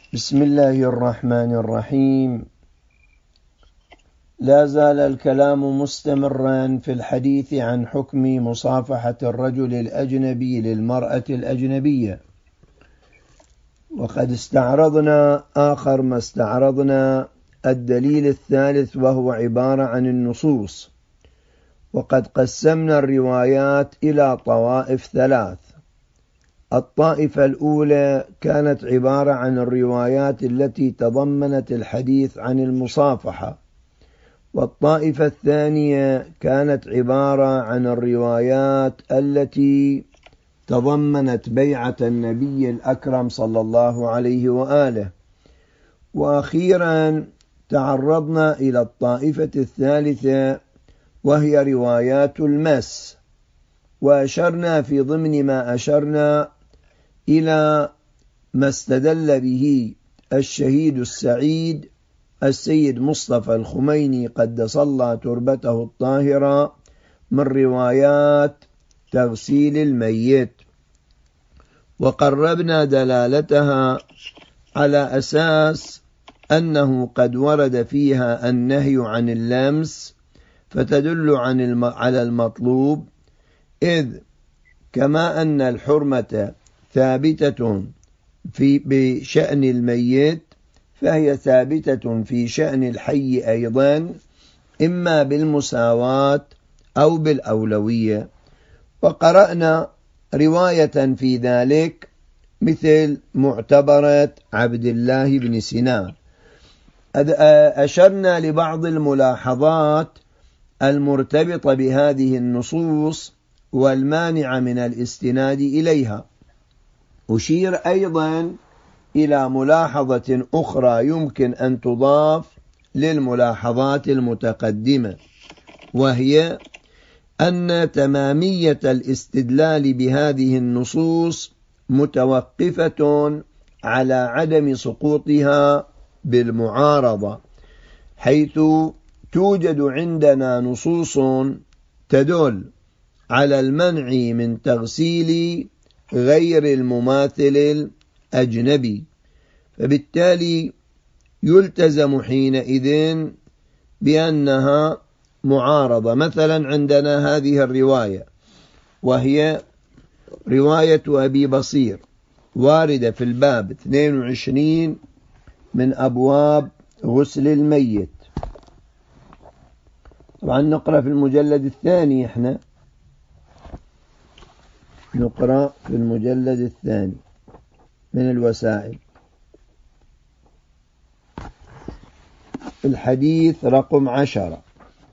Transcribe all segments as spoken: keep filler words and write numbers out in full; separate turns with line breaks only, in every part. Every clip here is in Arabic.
بسم الله الرحمن الرحيم. لا زال الكلام مستمرا في الحديث عن حكم مصافحة الرجل الأجنبي للمرأة الأجنبية، وقد استعرضنا آخر ما استعرضنا الدليل الثالث، وهو عبارة عن النصوص. وقد قسمنا الروايات إلى طوائف ثلاث. الطائفة الأولى كانت عبارة عن الروايات التي تضمنت الحديث عن المصافحة، والطائفة الثانية كانت عبارة عن الروايات التي تضمنت بيعة النبي الأكرم صلى الله عليه وآله. وأخيرا تعرضنا إلى الطائفة الثالثة، وهي روايات المس، وأشرنا في ضمن ما أشرنا إلى ما استدل به الشهيد السعيد السيد مصطفى الخميني قدس الله تربته الطاهرة من روايات تغسيل الميت، وقربنا دلالتها على أساس أنه قد ورد فيها النهي عن اللمس، فتدل عن على المطلوب، إذ كما أن الحرمة ثابتة في بشأن الميت فهي ثابتة في شأن الحي أيضا، إما بالمساواة أو بالأولوية. وقرأنا رواية في ذلك مثل معتبرة عبد الله بن سنان. أشرنا لبعض الملاحظات المرتبطة بهذه النصوص والمانع من الاستناد إليها. أشير أيضا إلى ملاحظة أخرى يمكن أن تضاف للملاحظات المتقدمة، وهي أن تمامية الاستدلال بهذه النصوص متوقفة على عدم سقوطها بالمعارضة، حيث توجد عندنا نصوص تدل على المنع من تغسيل غير المماثل الأجنبي، فبالتالي يلتزم حينئذ بأنها معارضة. مثلا عندنا هذه الرواية، وهي رواية أبي بصير، واردة في الباب اثنين وعشرين من أبواب غسل الميت. طبعا نقرأ في المجلد الثاني، احنا نقرأ في المجلد الثاني من الوسائل، الحديث رقم عشرة.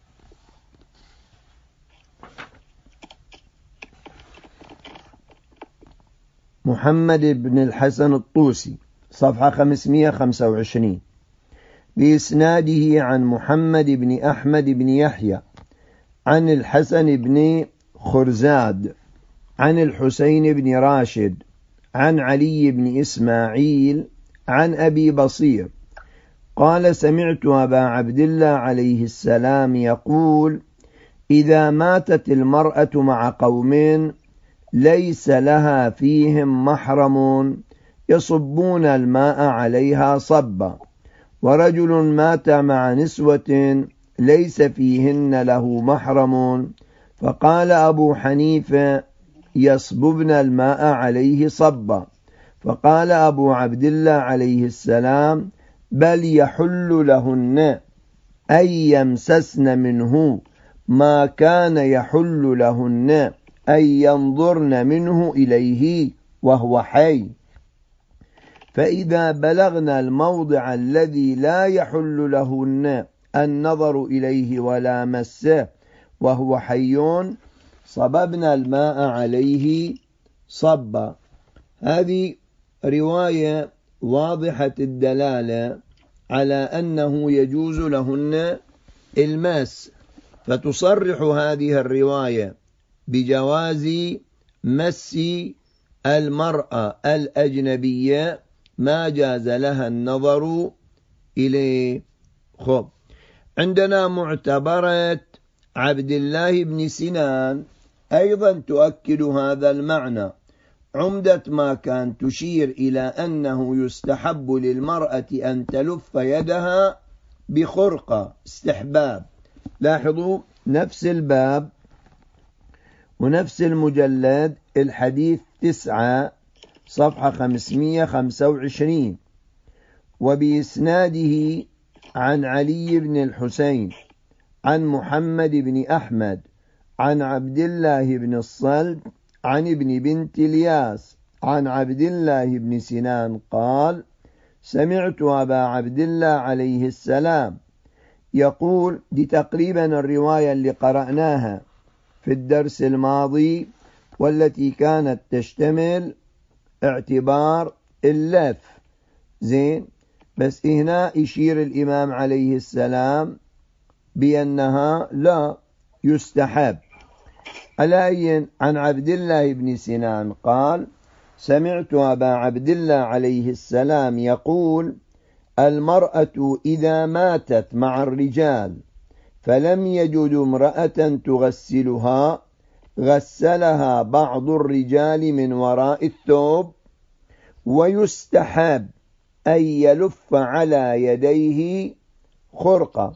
محمد بن الحسن الطوسي، صفحة خمسمائة وخمسة وعشرين، بإسناده عن محمد بن أحمد بن يحيى عن الحسن بن خرزاد عن الحسين بن راشد عن علي بن إسماعيل عن أبي بصير قال: سمعت أبا عبد الله عليه السلام يقول: إذا ماتت المرأة مع قوم ليس لها فيهم محرم يصبون الماء عليها صبا، ورجل مات مع نسوة ليس فيهن له محرم، فقال أبو حنيفة: يصببن الماء عليه صبا، فقال أبو عبد الله عليه السلام: بل يحل لهن أن يمسسن منه ما كان يحل لهن أن ينظرن منه إليه وهو حي، فإذا بلغنا الموضع الذي لا يحل لهن النظر إليه ولا مسه وهو حي صببنا الماء عليه صبا. هذه رواية واضحة الدلالة على أنه يجوز لهن الماس، فتصرح هذه الرواية بجواز مس المرأة الأجنبية ما جاز لها النظر إليه. خب، عندنا معتبرة عبد الله بن سنان أيضا تؤكد هذا المعنى. عمدة ما كان تشير إلى أنه يستحب للمرأة أن تلف يدها بخرقة استحباب. لاحظوا نفس الباب ونفس المجلد، الحديث تسعة صفحة خمسمائة وخمسة وعشرين، وبإسناده عن علي بن الحسين عن محمد بن أحمد عن عبد الله بن الصلب عن ابن بنت الياس عن عبد الله بن سنان قال: سمعت أبا عبد الله عليه السلام يقول، دي تقريبا الرواية اللي قرأناها في الدرس الماضي والتي كانت تشتمل اعتبار اللف، زين، بس هنا يشير الإمام عليه السلام بأنها لا يستحب. علي عن عبد الله بن سنان قال: سمعت أبا عبد الله عليه السلام يقول: المرأة إذا ماتت مع الرجال فلم يجدوا امرأة تغسلها غسلها بعض الرجال من وراء الثوب، ويستحب أن يلف على يديه خرقة.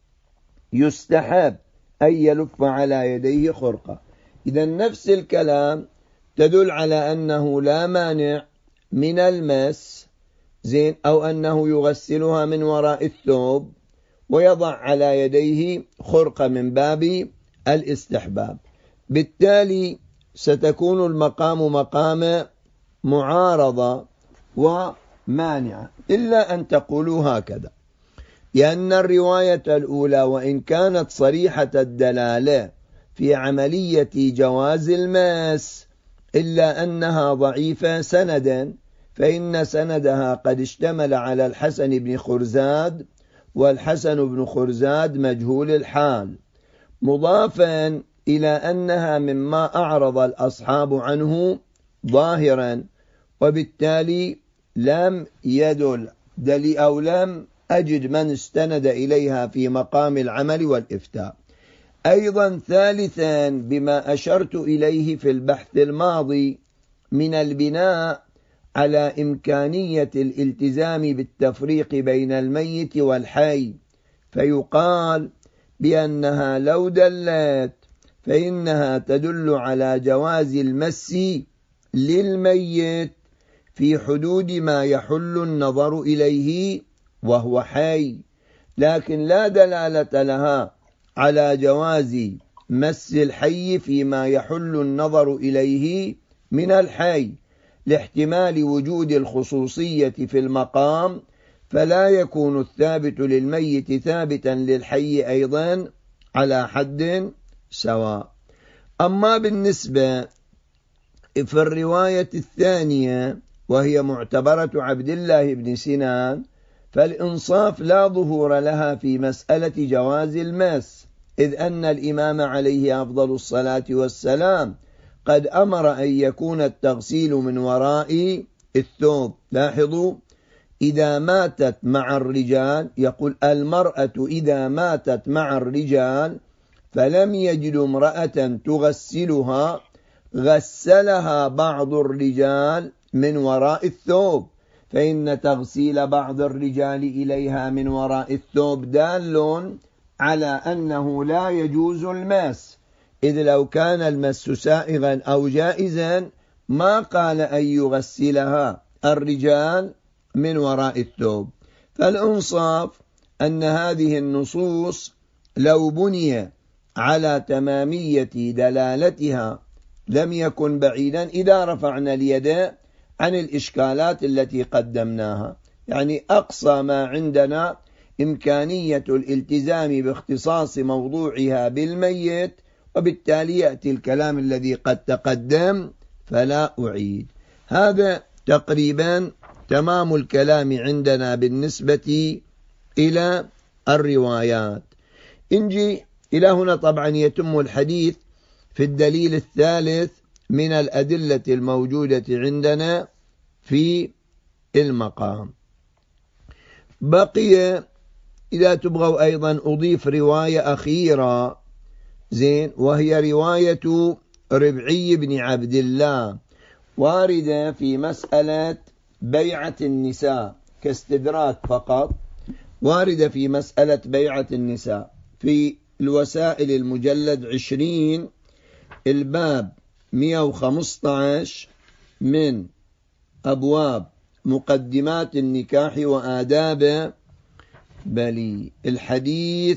يستحب أن يلف على يديه خرقة. إذا نفس الكلام تدل على أنه لا مانع من المس، زين، أو أنه يغسلها من وراء الثوب ويضع على يديه خرقة من باب الاستحباب. بالتالي ستكون المقام مقام معارضة ومانعة، إلا أن تقولوا هكذا: لأن الرواية الأولى وإن كانت صريحة الدلالة في عملية جواز المس إلا أنها ضعيفة سندا، فإن سندها قد اشتمل على الحسن بن خرزاد، والحسن بن خرزاد مجهول الحال، مضافا إلى أنها مما أعرض الأصحاب عنه ظاهرا، وبالتالي لم يدل دليل أو لم أجد من استند إليها في مقام العمل والإفتاء. أيضا ثالثا بما أشرت إليه في البحث الماضي من البناء على إمكانية الالتزام بالتفريق بين الميت والحي، فيقال بأنها لو دلت فإنها تدل على جواز المس للميت في حدود ما يحل النظر إليه وهو حي، لكن لا دلالة لها على جواز مس الحي فيما يحل النظر إليه من الحي، لاحتمال وجود الخصوصية في المقام، فلا يكون الثابت للميت ثابتا للحي أيضا على حد سواء. أما بالنسبة في الرواية الثانية وهي معتبرة عبد الله بن سنان، فالإنصاف لا ظهور لها في مسألة جواز المس، إذ أن الإمام عليه أفضل الصلاة والسلام قد أمر أن يكون التغسيل من وراء الثوب. لاحظوا: إذا ماتت مع الرجال، يقول المرأة إذا ماتت مع الرجال فلم يجدوا امرأة تغسلها غسلها بعض الرجال من وراء الثوب، فإن تغسيل بعض الرجال إليها من وراء الثوب دال على أنه لا يجوز المس، إذ لو كان المس سائغا أو جائزا ما قال أن يغسلها الرجال من وراء الثوب. فالإنصاف أن هذه النصوص لو بني على تمامية دلالتها لم يكن بعيدا إذا رفعنا اليد عن الإشكالات التي قدمناها. يعني أقصى ما عندنا إمكانية الالتزام باختصاص موضوعها بالميت، وبالتالي يأتي الكلام الذي قد تقدم فلا أعيد. هذا تقريبا تمام الكلام عندنا بالنسبة إلى الروايات. إنجي إلى هنا طبعا يتم الحديث في الدليل الثالث من الأدلة الموجودة عندنا في المقام. بقي إذا تبغوا أيضا أضيف رواية أخيرة، زين، وهي رواية ربعي بن عبد الله، واردة في مسألة بيعة النساء كاستدراك فقط، واردة في مسألة بيعة النساء في الوسائل المجلد عشرين الباب مئة وخمسة عشر من أبواب مقدمات النكاح وآدابه، بل الحديث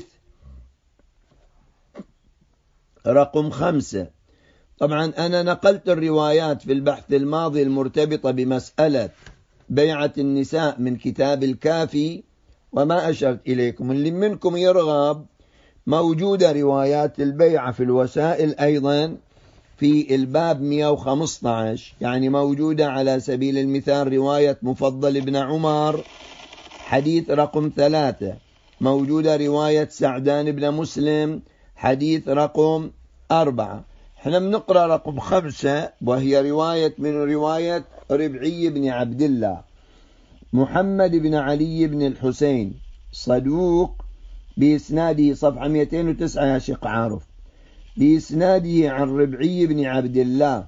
رقم خمسة. طبعا أنا نقلت الروايات في البحث الماضي المرتبطة بمسألة بيعة النساء من كتاب الكافي وما أشرت إليكم. اللي منكم يرغب موجودة روايات البيعة في الوسائل أيضا في الباب مئة وخمسة عشر، يعني موجودة على سبيل المثال رواية مفضل بن عمر حديث رقم ثلاثة، موجودة رواية سعدان بن مسلم حديث رقم أربعة. احنا بنقرأ رقم خمسة وهي رواية من رواية ربعي بن عبد الله محمد بن علي بن الحسين صدوق بإسناده صفحة مئتين وتسعة يا شيخ عارف، بإسناده عن ربعي بن عبد الله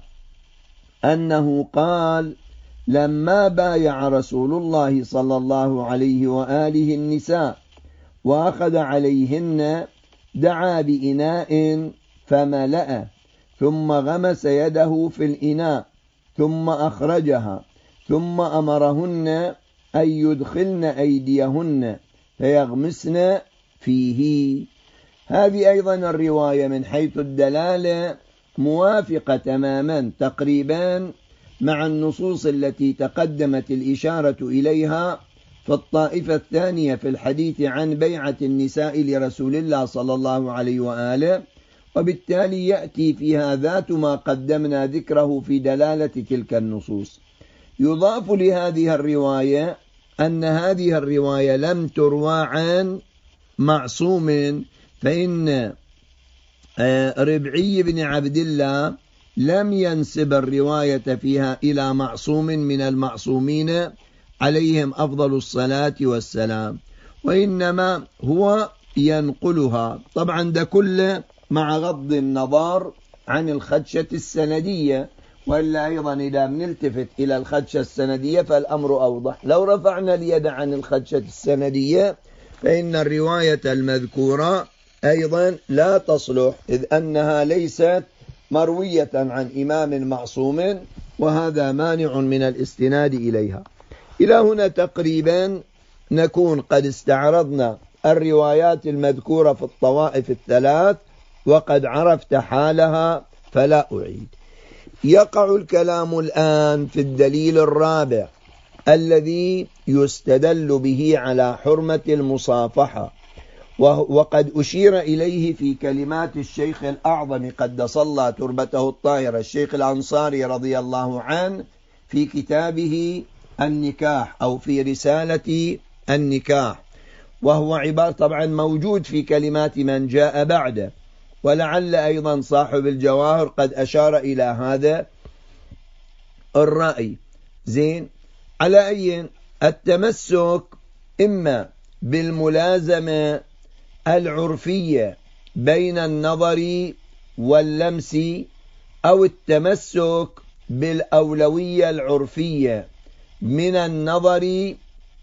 أنه قال: لما بايع رسول الله صلى الله عليه وآله النساء وأخذ عليهن دعا بإناء فملأ ثم غمس يده في الإناء ثم أخرجها ثم أمرهن أن يدخلن أيديهن فيغمسن فيه. هذه أيضا الرواية من حيث الدلالة موافقة تماما تقريبا مع النصوص التي تقدمت الإشارة إليها في الطائفة الثانية في الحديث عن بيعة النساء لرسول الله صلى الله عليه وآله، وبالتالي يأتي فيها ذات ما قدمنا ذكره في دلالة تلك النصوص. يضاف لهذه الرواية أن هذه الرواية لم تروى عن معصوم، فإن ربعي بن عبد الله لم ينسب الرواية فيها إلى معصوم من المعصومين عليهم أفضل الصلاة والسلام، وإنما هو ينقلها. طبعا ده كله مع غض النظر عن الخدشة السندية، وإلا أيضا إذا بنلتفت إلى الخدشة السندية فالأمر أوضح. لو رفعنا اليد عن الخدشة السندية فإن الرواية المذكورة أيضا لا تصلح، إذ أنها ليست مروية عن إمام معصوم، وهذا مانع من الاستناد إليها. إلى هنا تقريبا نكون قد استعرضنا الروايات المذكورة في الطوائف الثلاث وقد عرفت حالها فلا أعيد. يقع الكلام الآن في الدليل الرابع الذي يستدل به على حرمة المصافحة، وقد أشير إليه في كلمات الشيخ الأعظم قدس الله تربته الطاهرة الشيخ الأنصاري رضي الله عنه في كتابه النكاح أو في رسالة النكاح، وهو عبارة طبعا موجود في كلمات من جاء بعده، ولعل أيضا صاحب الجواهر قد أشار إلى هذا الرأي. زين، على أي التمسك إما بالملازمة العرفية بين النظر واللمس، أو التمسك بالأولوية العرفية من النظر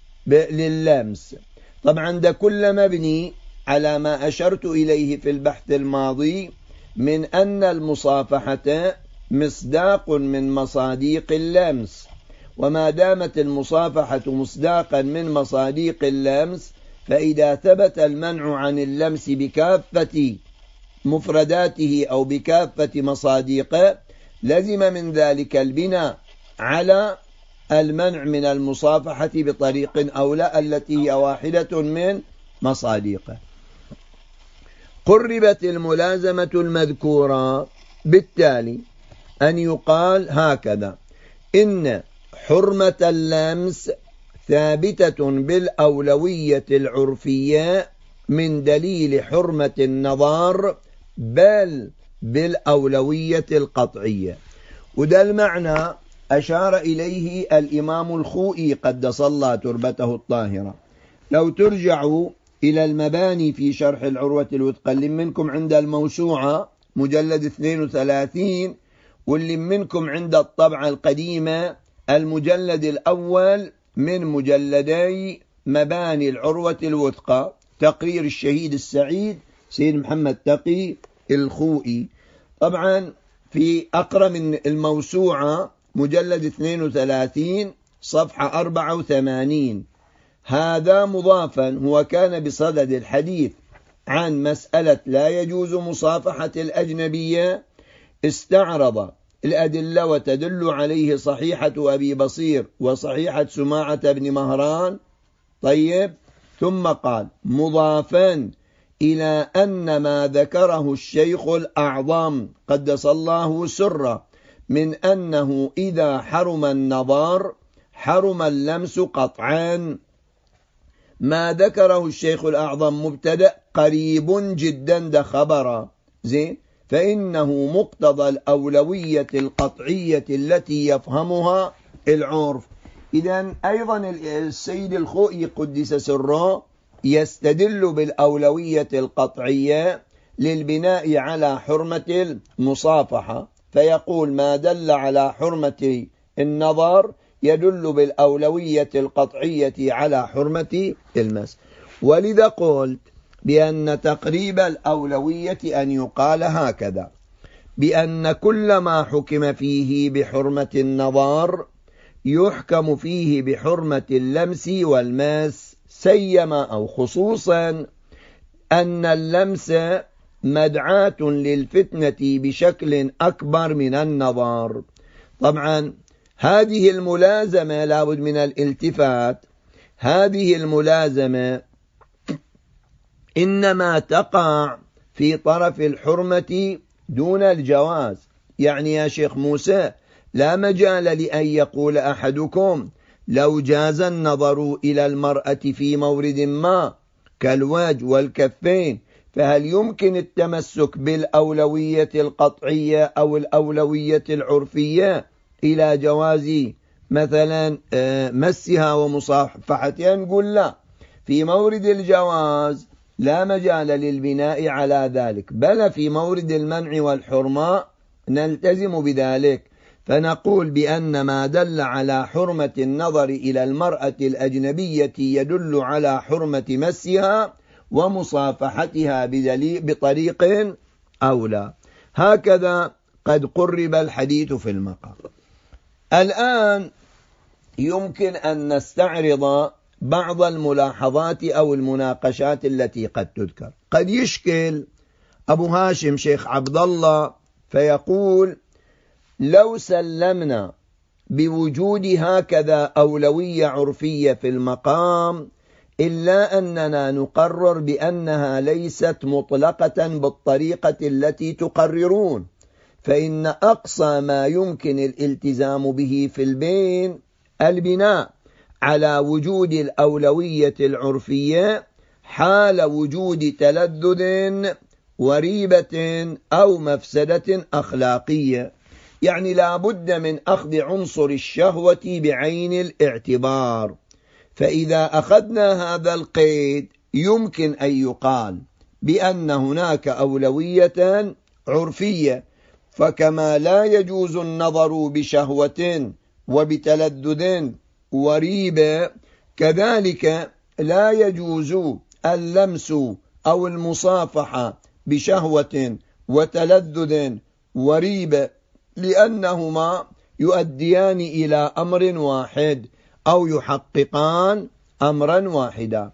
لللمس. طبعا ده كل مبني على ما أشرت إليه في البحث الماضي من أن المصافحة مصداق من مصاديق اللمس، وما دامت المصافحة مصداقا من مصاديق اللمس فإذا ثبت المنع عن اللمس بكافة مفرداته أو بكافة مصاديقه لزم من ذلك البناء على المنع من المصافحة بطريق أولى التي هي واحدة من مصاديقه. قربت الملازمة المذكورة بالتالي أن يقال هكذا: إن حرمة اللمس ثابتة بالأولوية العرفية من دليل حرمة النظر، بل بالأولوية القطعية. وده المعنى أشار إليه الإمام الخوئي قدس الله تربته الطاهرة. لو ترجعوا إلى المباني في شرح العروة الوثقى اللي منكم عند الموسوعة مجلد اثنين وثلاثين، واللي منكم عند الطبعة القديمة المجلد الأول من مجلدي مباني العروة الوثقى، تقرير الشهيد السعيد سيد محمد تقي الخوئي. طبعا في أقرأ من الموسوعة مجلد اثنين وثلاثين صفحة أربعة وثمانين. هذا مضافا، هو كان بصدد الحديث عن مسألة لا يجوز مصافحة الأجنبية، استعرض الأدلة وتدل عليه صحيحة أبي بصير وصحيحة سماعة بن مهران. طيب، ثم قال مضافا إلى أن ما ذكره الشيخ الأعظم قدس الله سره من أنه إذا حرم النظر حرم اللمس قطعا. ما ذكره الشيخ الأعظم مبتدأ قريب جدا ده خبر زين، فإنه مقتضى الأولوية القطعية التي يفهمها العرف. إذن أيضا السيد الخوئي قدس سره يستدل بالأولوية القطعية للبناء على حرمة المصافحة، فيقول ما دل على حرمة النظر يدل بالأولوية القطعية على حرمة المس. ولذا قلت بأن تقريب الأولوية أن يقال هكذا: بأن كل ما حكم فيه بحرمة النظر يحكم فيه بحرمة اللمس والماس، سيما أو خصوصا أن اللمس مدعاة للفتنة بشكل أكبر من النظر. طبعا هذه الملازمة لابد من الالتفات، هذه الملازمة إنما تقع في طرف الحرمة دون الجواز. يعني يا شيخ موسى لا مجال لأن يقول أحدكم لو جاز النظر إلى المرأة في مورد ما كالوجه والكفين، فهل يمكن التمسك بالأولوية القطعية أو الأولوية العرفية إلى جواز مثلا مسها ومصافحتها؟ نقول لا، في مورد الجواز لا مجال للبناء على ذلك، بل في مورد المنع والحرمة نلتزم بذلك، فنقول بأن ما دل على حرمة النظر إلى المرأة الأجنبية يدل على حرمة مسها ومصافحتها بطريق أولى. هكذا قد قرب الحديث في المقام. الآن يمكن أن نستعرض بعض الملاحظات أو المناقشات التي قد تذكر. قد يشكل أبو هاشم شيخ عبد الله فيقول لو سلمنا بوجود هكذا أولوية عرفية في المقام، إلا أننا نقرر بأنها ليست مطلقة بالطريقة التي تقررون، فإن أقصى ما يمكن الالتزام به في البين البناء على وجود الأولوية العرفية حال وجود تلذذ وريبة أو مفسدة أخلاقية. يعني لا بد من أخذ عنصر الشهوة بعين الاعتبار، فإذا أخذنا هذا القيد يمكن أن يقال بأن هناك أولوية عرفية، فكما لا يجوز النظر بشهوة وبتلذذ وريبة، كذلك لا يجوز اللمس أو المصافحة بشهوة وتلذذ وريبة، لأنهما يؤديان إلى أمر واحد أو يحققان أمرا واحدا.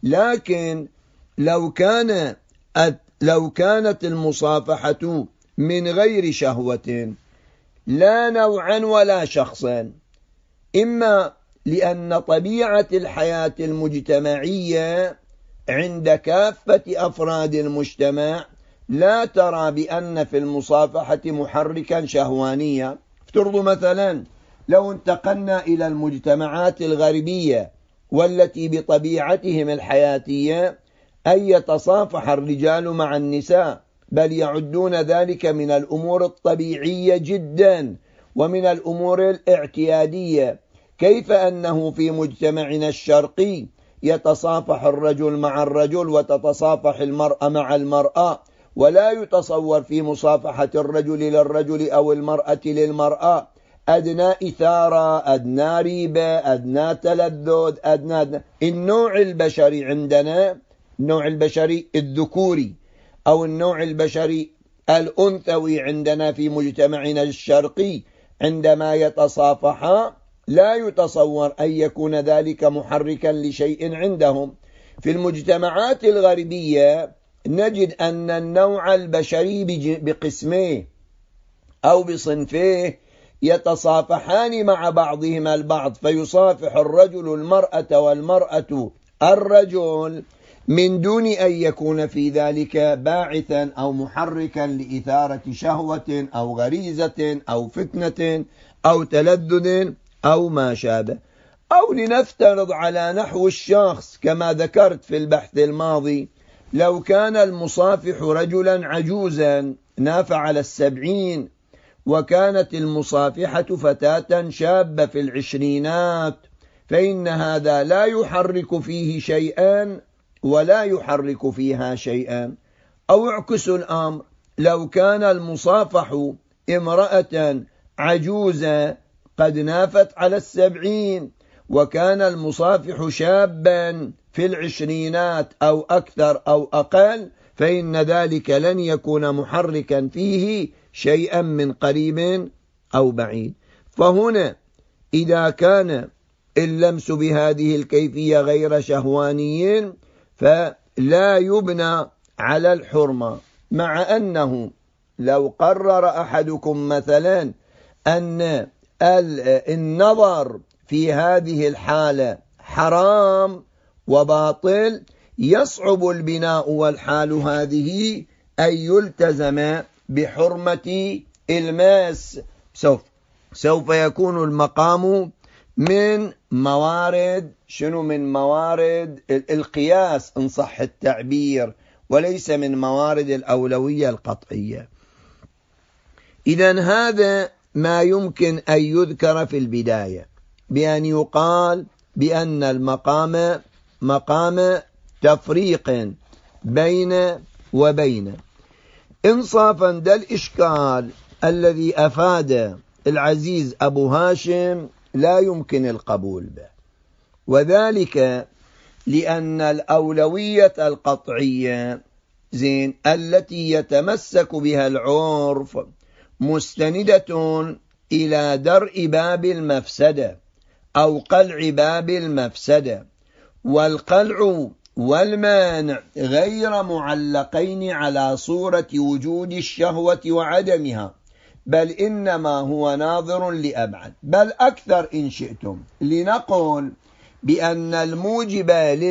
لكن لو كان لو كانت المصافحة من غير شهوة لا نوعا ولا شخصا، إما لأن طبيعة الحياة المجتمعية عند كافة أفراد المجتمع لا ترى بأن في المصافحة محركا شهوانيا. افترضوا مثلا لو انتقلنا إلى المجتمعات الغربية والتي بطبيعتهم الحياتية أن يتصافح الرجال مع النساء، بل يعدون ذلك من الأمور الطبيعية جدا ومن الأمور الاعتيادية، كيف أنه في مجتمعنا الشرقي يتصافح الرجل مع الرجل وتتصافح المرأة مع المرأة ولا يتصور في مصافحة الرجل للرجل أو المرأة للمرأة أدنى إثارة، أدنى ريبة، أدنى تلذذ، أدنى, أدنى النوع البشري عندنا، النوع البشري الذكوري أو النوع البشري الأنثوي عندنا في مجتمعنا الشرقي عندما يتصافحا لا يتصور أن يكون ذلك محركا لشيء عندهم. في المجتمعات الغربية نجد أن النوع البشري بقسميه أو بصنفيه يتصافحان مع بعضهما البعض، فيصافح الرجل المرأة والمرأة الرجل من دون أن يكون في ذلك باعثا أو محركا لإثارة شهوة أو غريزة أو فتنة أو تلذذ أو ما شابه. أو لنفترض على نحو الشخص كما ذكرت في البحث الماضي، لو كان المصافح رجلا عجوزا ناف على السبعين، وكانت المصافحة فتاة شابة في العشرينات، فإن هذا لا يحرك فيه شيئا ولا يحرك فيها شيئا. أو اعكس الأمر، لو كان المصافح امرأة عجوزة قد نافت على السبعين، وكان المصافح شابا في العشرينات أو أكثر أو أقل، فإن ذلك لن يكون محركا فيه شيئا من قريب أو بعيد. فهنا إذا كان اللمس بهذه الكيفية غير شهواني فلا يبنى على الحرمة، مع أنه لو قرر أحدكم مثلا أن النظر في هذه الحالة حرام وباطل، يصعب البناء والحال هذه أن يلتزم بحرمة الماس. سوف سوف يكون المقام من موارد شنو من موارد القياس إن صح التعبير، وليس من موارد الأولوية القطعية. إذن هذا ما يمكن أن يذكر في البداية، بأن يقال بأن المقام مقام تفريق بين وبين. إنصافا ده الإشكال الذي أفاد العزيز أبو هاشم لا يمكن القبول به، وذلك لأن الأولوية القطعية زين التي يتمسك بها العرف مستندة إلى درء باب المفسدة أو قلع باب المفسدة، والقلع والمانع غير معلقين على صورة وجود الشهوة وعدمها، بل إنما هو ناظر لأبعد، بل أكثر إن شئتم، لنقول بأن الموجب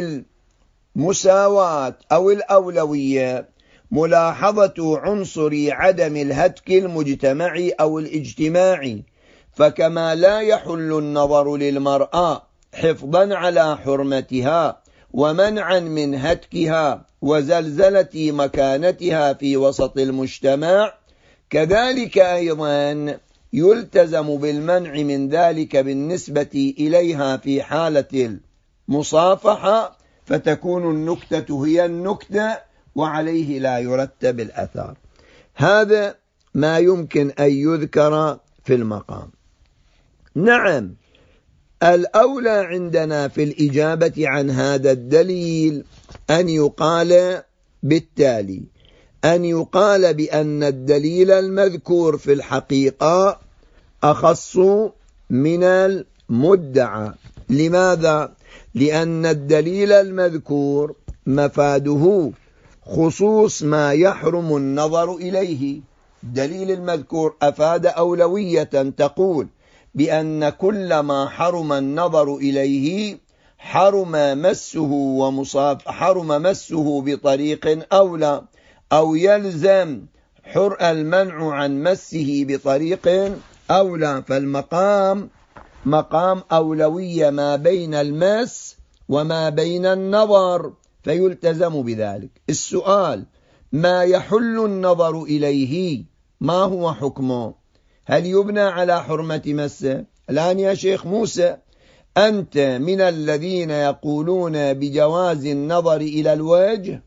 للمساواة أو الأولوية ملاحظة عنصر عدم الهتك المجتمعي أو الاجتماعي. فكما لا يحل النظر للمرأة حفظا على حرمتها ومنعا من هتكها وزلزلة مكانتها في وسط المجتمع، كذلك أيضا يلتزم بالمنع من ذلك بالنسبة إليها في حالة المصافحة، فتكون النكتة هي النكتة وعليه لا يرتب الأثار. هذا ما يمكن أن يذكر في المقام. نعم، الأولى عندنا في الإجابة عن هذا الدليل أن يقال بالتالي، أن يقال بأن الدليل المذكور في الحقيقة أخص من المدعى. لماذا؟ لأن الدليل المذكور مفاده خصوص ما يحرم النظر إليه. الدليل المذكور أفاد أولوية تقول بأن كل ما حرم النظر إليه حرم مسه ومصاف حرم مسه بطريق أولى، أو يلزم حر المنع عن مسه بطريق أولى. فالمقام مقام أولوية ما بين المس وما بين النظر، فيلتزم بذلك. السؤال: ما يحل النظر إليه ما هو حكمه؟ هل يبنى على حرمة مسه؟ الآن يا شيخ موسى، أنت من الذين يقولون بجواز النظر إلى الوجه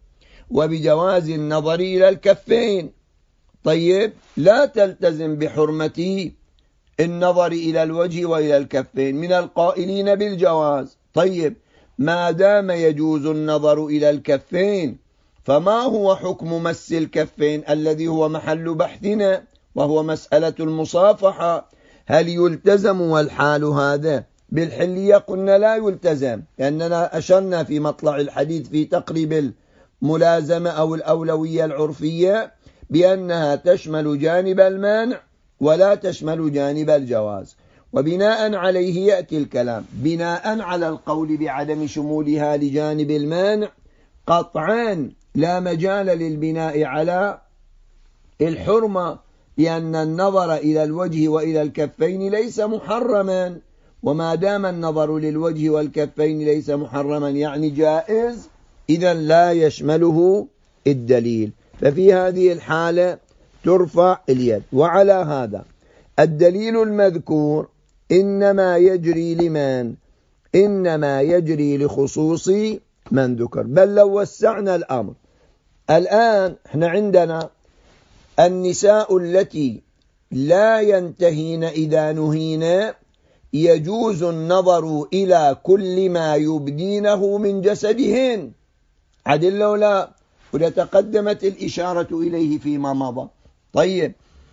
وبجواز النظر إلى الكفين. طيب لا تلتزم بحرمة النظر إلى الوجه وإلى الكفين من القائلين بالجواز. طيب ما دام يجوز النظر إلى الكفين فما هو حكم مس الكفين الذي هو محل بحثنا وهو مسألة المصافحة؟ هل يلتزم والحال هذا؟ بالحلية قلنا لا يلتزم، لأننا أشرنا في مطلع الحديث في تقريب الملازمة أو الأولوية العرفية بأنها تشمل جانب المانع ولا تشمل جانب الجواز، وبناء عليه يأتي الكلام بناء على القول بعدم شمولها لجانب المانع. قطعا لا مجال للبناء على الحرمة، لأن النظر إلى الوجه وإلى الكفين ليس محرما، وما دام النظر للوجه والكفين ليس محرما يعني جائز، إذا لا يشمله الدليل، ففي هذه الحالة ترفع اليد. وعلى هذا الدليل المذكور إنما يجري لمن؟ إنما يجري لخصوص من ذكر. بل لو وسعنا الأمر الآن احنا عندنا النساء التي لا ينتهين إذا نهينا يجوز النظر إلى كل ما يبدينه من جسدهن، عدل لو لا، وتقدمت الإشارة إليه فيما مضى. طيب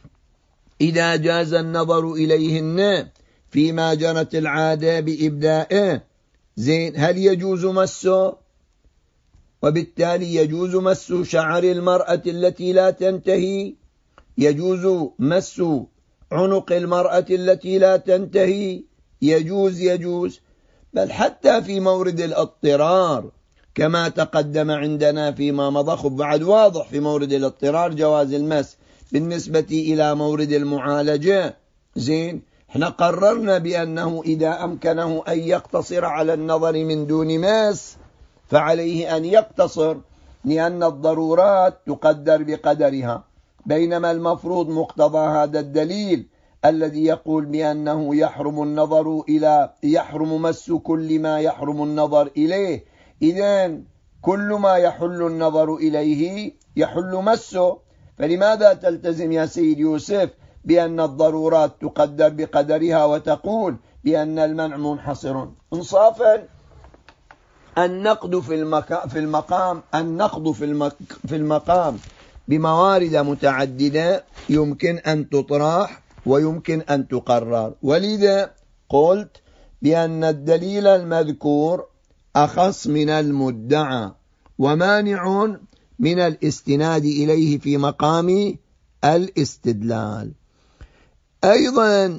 إذا جاز النظر إليهن فيما جرت العادة بإبدائه زين، هل يجوز مسه؟ وبالتالي يجوز مس شعر المرأة التي لا تنتهي، يجوز مس عنق المرأة التي لا تنتهي، يجوز يجوز بل حتى في مورد الاضطرار كما تقدم عندنا فيما مضى. خب بعد واضح في مورد الاضطرار جواز المس. بالنسبة إلى مورد المعالجة زين، احنا قررنا بأنه إذا أمكنه أن يقتصر على النظر من دون مس فعليه أن يقتصر، لأن الضرورات تقدر بقدرها، بينما المفروض مقتضى هذا الدليل الذي يقول بأنه يحرم النظر إلى يحرم مس كل ما يحرم النظر إليه، إذن كل ما يحل النظر إليه يحل مسه، فلماذا تلتزم يا سيد يوسف بأن الضرورات تقدر بقدرها وتقول بأن المنع منحصر؟ انصافا النقد في المقام في المقام النقد في المك في المقام بموارد متعددة يمكن أن تطرح ويمكن أن تقرر، ولذا قلت بأن الدليل المذكور أخص من المدعى ومانع من الاستناد إليه في مقام الاستدلال. أيضا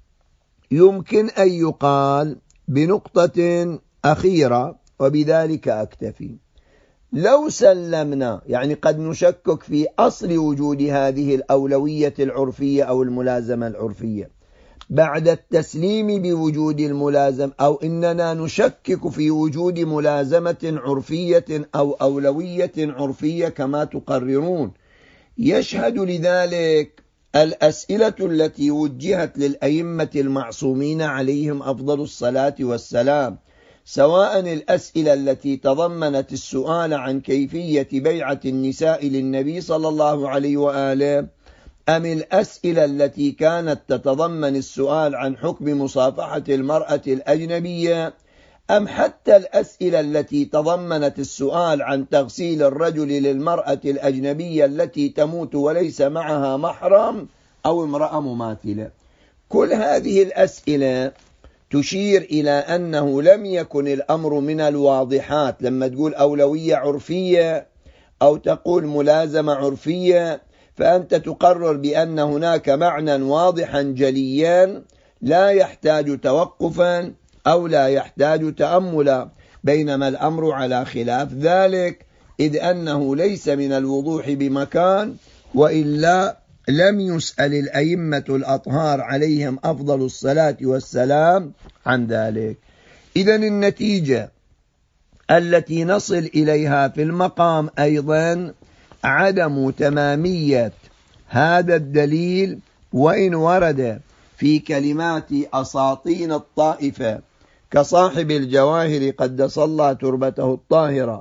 يمكن أن يقال بنقطة أخيرة وبذلك أكتفي. لو سلمنا، يعني قد نشكك في أصل وجود هذه الأولوية العرفية أو الملازمة العرفية بعد التسليم بوجود الملازم، أو إننا نشكك في وجود ملازمة عرفية أو أولوية عرفية كما تقررون، يشهد لذلك الأسئلة التي وجهت للأئمة المعصومين عليهم أفضل الصلاة والسلام، سواء الأسئلة التي تضمنت السؤال عن كيفية بيعة النساء للنبي صلى الله عليه وآله، أم الأسئلة التي كانت تتضمن السؤال عن حكم مصافحة المرأة الأجنبية، أم حتى الأسئلة التي تضمنت السؤال عن تغسيل الرجل للمرأة الأجنبية التي تموت وليس معها محرم أو امرأة مماثلة. كل هذه الأسئلة تشير إلى أنه لم يكن الأمر من الواضحات لما تقول أولوية عرفية أو تقول ملازمة عرفية، فأنت تقرر بأن هناك معنى واضحا جليا لا يحتاج توقفا أو لا يحتاج تأملا، بينما الأمر على خلاف ذلك، إذ أنه ليس من الوضوح بمكان، وإلا لم يسأل الأئمة الأطهار عليهم أفضل الصلاة والسلام عن ذلك. إذن النتيجة التي نصل إليها في المقام أيضا عدم تمامية هذا الدليل، وإن ورد في كلمات أساطين الطائفة كصاحب الجواهر قدس الله تربته الطاهرة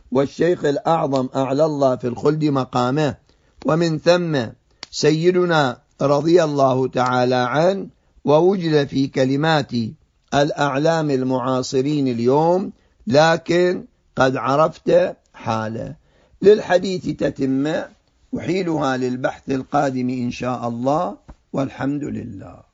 والشيخ الأعظم أعلى الله في الخلد مقامه، ومن ثم سيدنا رضي الله تعالى عنه، ووجد في كلمات الأعلام المعاصرين اليوم، لكن قد عرفت حاله. للحديث تتمة، أحيلها للبحث القادم إن شاء الله، والحمد لله.